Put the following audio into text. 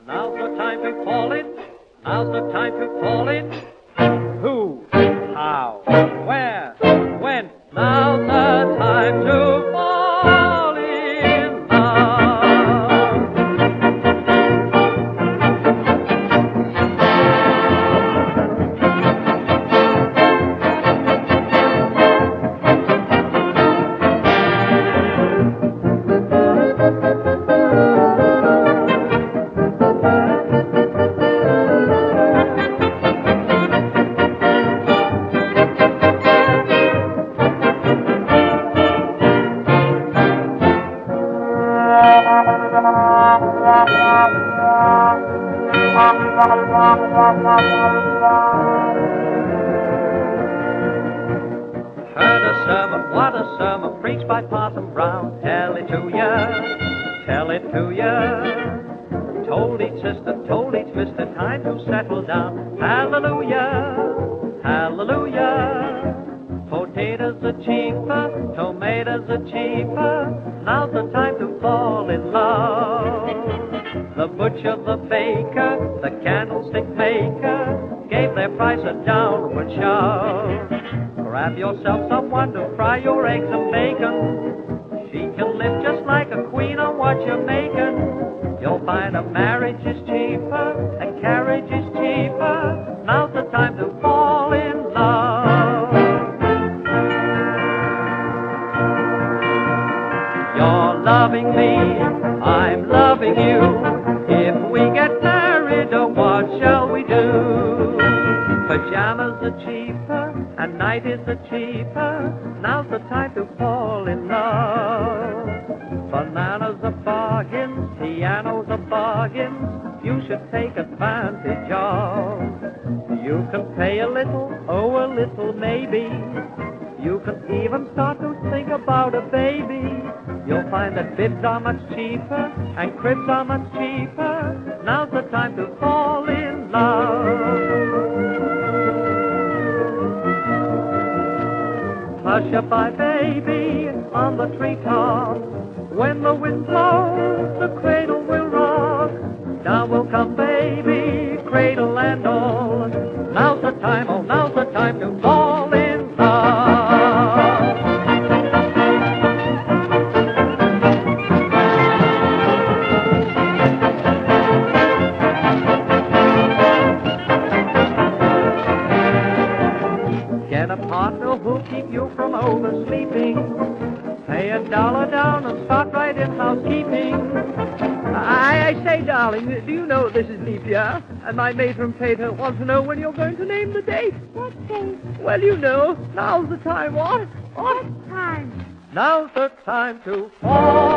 Now's the time to fall in. Now's the time to fall in. Who? How? Where? When? Now's the time to fall in love. Heard a sermon, what a sermon, preached by Parson Brown. Tell it to ya, tell it to ya. Told each sister, told each mister, time to settle down. Hallelujah, hallelujah. Potatoes are cheaper, tomatoes are cheaper. Now's the time to fall in love. The butcher, the baker, the candlestick maker gave their price a downward shove. Grab yourself someone to fry your eggs and bacon. She can live just like a queen on what you're making. You'll find a marriage is cheaper, a carriage is cheaper. Now's the time to fall in love. You're loving me, I'm loving you. If we get married, oh, what shall we do? Pajamas are cheaper, and nighties are cheaper. Now's the time to fall in love. Bananas are bargains, pianos are bargains. You should take advantage of. You can pay a little, oh, a little maybe. You can even start to think about a baby. You'll find that bibs are much cheaper and cribs are much cheaper. Now's the time to fall in love. Hush-a-bye, baby, on the treetop. When the wind blows, the cradle will rock. Down will come baby, cradle and all. Now's the time, oh, now's the time to fall in love. Get a partner who'll keep you from oversleeping. Pay $1 down and start right in housekeeping. I say, darling, do you know this is leap year? And my matron Pater wants to know when you're going to name the date. What date? Well, you know, now's the time, what? What time? Now's the time to fall